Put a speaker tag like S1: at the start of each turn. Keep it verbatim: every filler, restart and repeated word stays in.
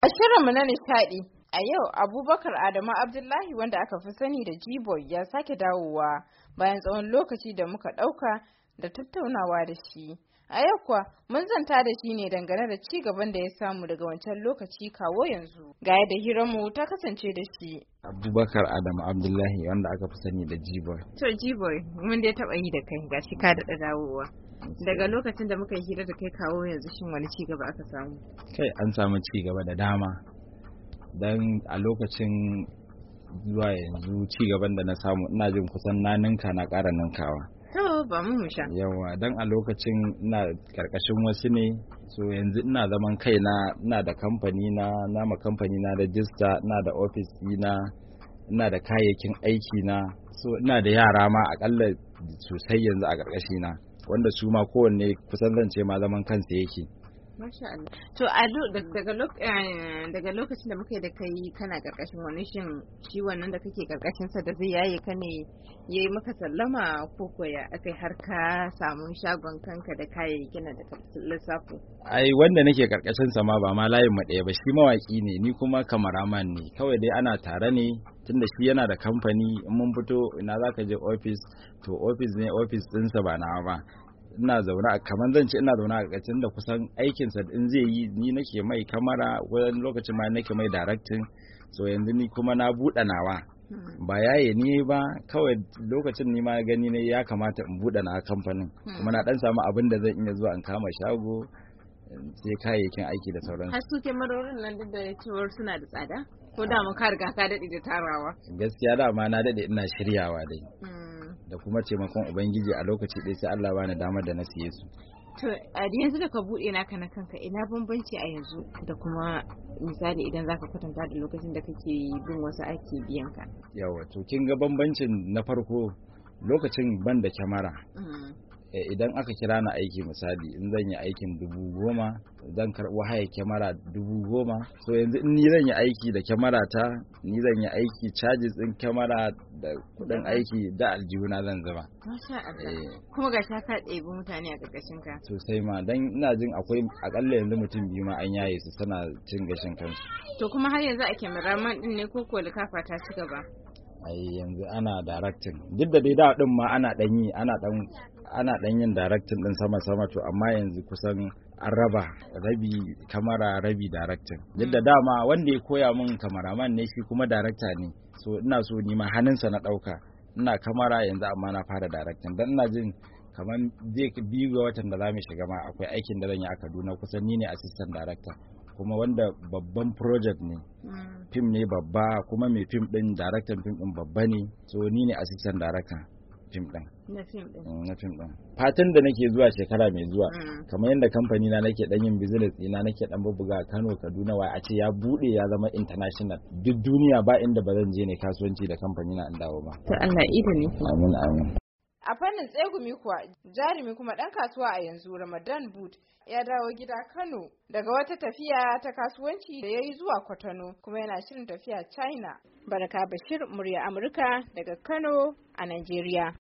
S1: A shirinmu na nishaɗi, a yau Abubakar Adamu Abdullahi wanda aka fi sani da G-Boy ya sake dawowa bayan tsawon lokaci da muka ɗauka da tattaunawa da shi. A yau kuwa mun zanta da shi ne dangane da ci gaban da ya samu daga wancan lokaci kawo yanzu. Ga yadda hiranmu ta kasance da shi.
S2: Abubakar Adamu Abdullahi wanda aka fi sani da G-Boy.
S1: To G-Boy, mun dai taɓa yi da kai gashi ka daɗa dawowa. Daga lokacin da muka yi hira da kai kawo yanzu shin wani ci gaba aka samu?
S2: Kai an samu ci gaba da dama. Dan a lokacin zuwa yanzu ci gaban da na samu ina jin kusan na ninka na ƙara ninkawa.
S1: To ba mu sha.
S2: Yawa dan a lokacin ina karkashin wasu ne, so yanzu ina zaman kaina, ina da kamfani na, na ma kamfani na rajista, ina da office ɗina, ina da kayayyakin aiki na, so ina da yara ma akalla sosai yanzu a karkashi na, wanda su ma kowanne kusan zan ce ma zaman kansa yake.
S1: Masha Allah. To a daga daga lokacin da muka yi da kai kana karkashin wani shin shi wannan da kake karkashin sa da zai yaye ka ne yayi maka sallama ko koya akai har ka samu shagon kanka da kayayyakin da lissafo?
S2: Ai wanda nake karkashin sa ma ba ma layin mu ɗaya ba, shi mawaki ne ni kuma kamaraman ne, kawai dai ana tare ne tunda shi yana da kamfani, in mun fito ina zaka je office to office ne office ɗinsa ba nawa ba. Ina zaune a kaman zan ce ina zaune a ƙarƙashin da kusan aikinsa in zai yi ni nake mai kamera, wani lokacin ma nake mai directing, so yanzu ni kuma na buɗe nawa ba yaye ni ba, kawai lokacin ni ma gani ne ya kamata in buɗe na kamfanin kuma na dan samu abin da zan iya zuwa in kama shago sai kayayyakin aiki da sauransu.
S1: Har su kyamarorin nan duk da cewar suna da tsada ko da mu ka riga ka daɗe da tarawa?
S2: Gaskiya dama na daɗe ina shiryawa dai. Da kuma taimakon ubangiji a lokaci ɗaya sai Allah bani damar da na siye su.
S1: To a yanzu da ka buɗe naka na kanka ina bambanci a yanzu da kuma misali idan zaka kwatanta da lokacin da kake bin wasu ake biyan ka?
S2: Yawa to kin ga bambancin na farko lokacin ban da kyamara. Idan aka kira ni aiki misali in zan yi aikin dubu goma zan karɓo haya kyamara dubu goma, so yanzu in ni zan yi aiki da kyamara ta ni zan yi aiki charges din kyamara da kudin aiki da aljihuna zan zama.
S1: Masha Allah. Kuma ga ka ɗebi mutane a ƙarƙashin ka.
S2: Sosai ma dan ina jin akwai akalla yanzu mutum biyu ma an yaye su suna cin gashin kansu.
S1: To kuma har yanzu a kyamaraman din ne ko ko likafa ta ci gaba?
S2: Ai yanzu ana directing duk da dai da din ma ana dan yi ana dan ana dan yin directing din sama sama to amma yanzu kusan an raba rabi kamera rabi directing, duk da dama wanda ya koya min kameraman ne shi kuma director ne, so ina so ni ma hannunsa na dauka ina kamera yanzu amma na fara directing dan ina jin kaman zai biyu ga watan da zamu shiga ma akwai aikin da zan yi a Kaduna, kusan ni ne assistant director kuma wanda babban project ne, film ne babba kuma mai film din director film din babba ne, so ni ne assistant director film din
S1: na film din
S2: na film din fatan da nake zuwa shekara mai zuwa kamar yadda kamfani na nake dan yin business ina nake dan bubbuga Kano Kaduna wai a ce ya bude ya zama international duk duniya ba inda ba zan je ne kasuwanci da kamfani na in dawo ba.
S1: To Allah ida ne.
S2: Amin amin.
S1: A fannin tsegumi kuwa jarumi kuma ɗan kasuwa a yanzu Ramadan Boot ya dawo gida Kano daga wata tafiya ta kasuwanci da ya yi zuwa Kwatano kuma yana shirin tafiya China. Baraka Bashir, murya Amurka daga Kano a Najeriya.